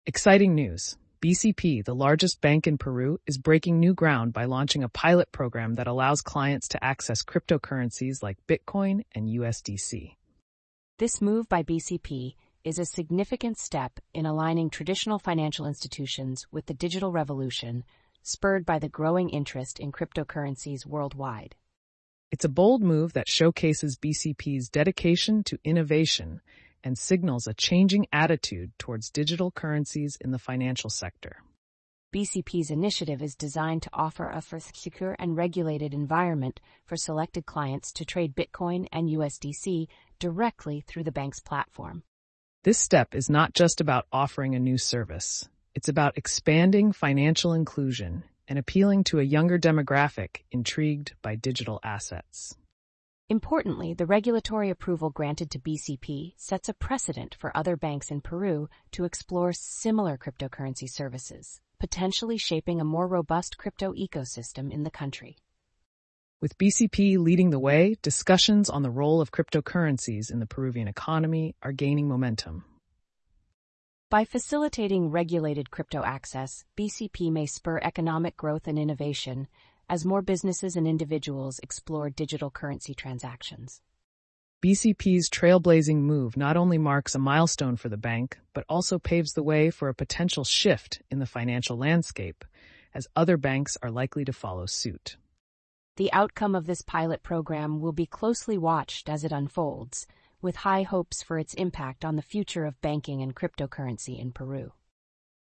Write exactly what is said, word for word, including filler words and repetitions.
Exciting news. B C P, the largest bank in Peru, is breaking new ground by launching a pilot program that allows clients to access cryptocurrencies like Bitcoin and U S D C. This move by B C P is a significant step in aligning traditional financial institutions with the digital revolution, spurred by the growing interest in cryptocurrencies worldwide. It's a bold move that showcases B C P's dedication to innovation and signals a changing attitude towards digital currencies in the financial sector. B C P's initiative is designed to offer a secure and regulated environment for selected clients to trade Bitcoin and U S D C directly through the bank's platform. This step is not just about offering a new service. It's about expanding financial inclusion and appealing to a younger demographic intrigued by digital assets. Importantly, the regulatory approval granted to B C P sets a precedent for other banks in Peru to explore similar cryptocurrency services, potentially shaping a more robust crypto ecosystem in the country. With B C P leading the way, discussions on the role of cryptocurrencies in the Peruvian economy are gaining momentum. By facilitating regulated crypto access, B C P may spur economic growth and innovation as more businesses and individuals explore digital currency transactions. B C P's trailblazing move not only marks a milestone for the bank, but also paves the way for a potential shift in the financial landscape, as other banks are likely to follow suit. The outcome of this pilot program will be closely watched as it unfolds, with high hopes for its impact on the future of banking and cryptocurrency in Peru.